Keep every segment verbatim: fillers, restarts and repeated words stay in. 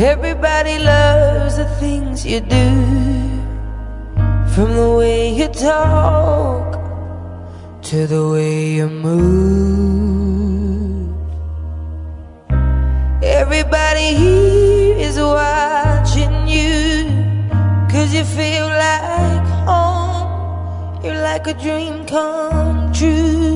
Everybody loves the things you do, from the way you talk to the way you move. Everybody here is watching you, 'cause you feel like home. You're like a dream come true.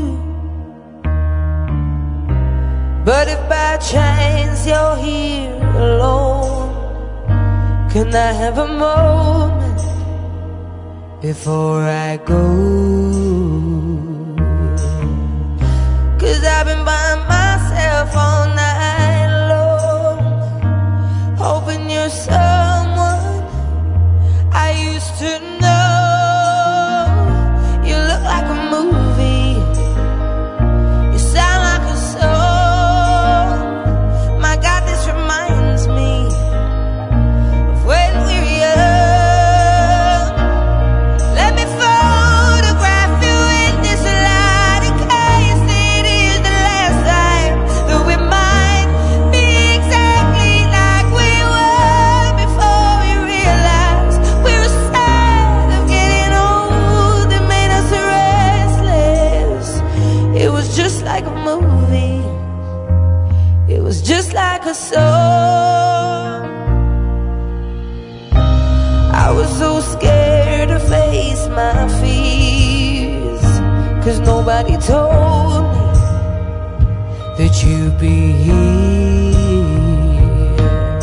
But if by chance you're here alone, can I have a moment before I go? 'Cause I've been by myself all night long, hoping you're someone I used to know. You look like a movie, you sound like a song. My God, this reminds me of when we were young. Let me photograph you in this light, in case it is the last time that we might be exactly like we were before we realized we were sad of getting old. It made us restless. It was just like a movie, it was just like a song. I was so scared to face my fears, 'cause nobody told me that you'd be here.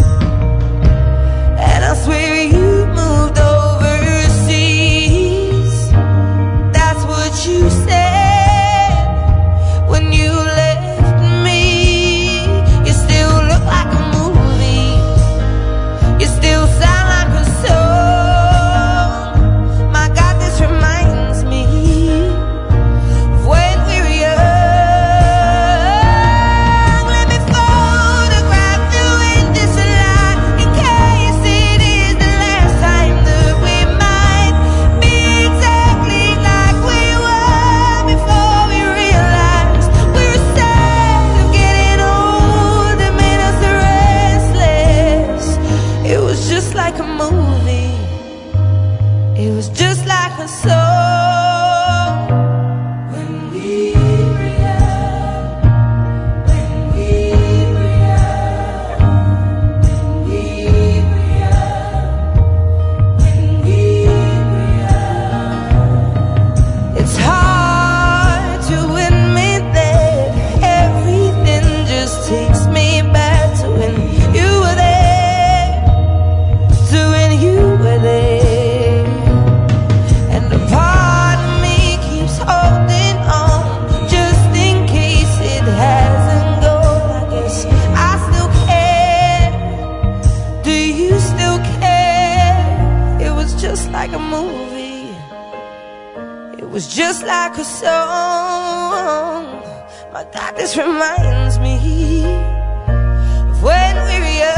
And I swear you moved overseas, that's what you said when you left me. You still look like a movie, you still sound like a song. My God, this reminds me of when we were young. Let me photograph you in this light, in case it is the last time that we might be exactly like we were before we realized we were sad of getting old. It made us restless. It was just like a movie, it was just like a song. When we were young, when we were young, when we were young, when we were young. It's hard to admit that everything just takes me back to when you were there, to when you were there. And a part of me keeps holding on, just in case it hasn't gone. I guess I still care. Do you still care? It was just like a movie, it was just like a song. My God, this reminds me of when we were young.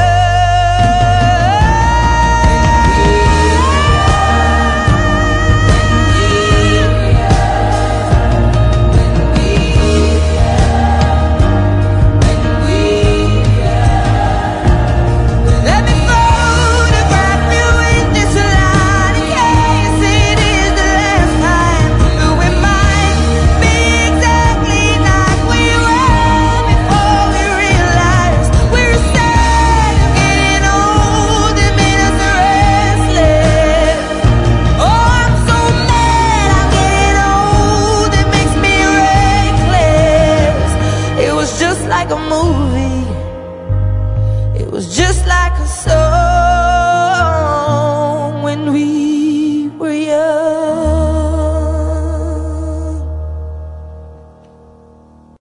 Let me photograph you in this light, in case it is the last time that we might be exactly like we were before we realized we were sad of getting old. It made us restless. Oh, I'm so mad I'm getting old, it makes me reckless. It was just like a movie, it was just like a song.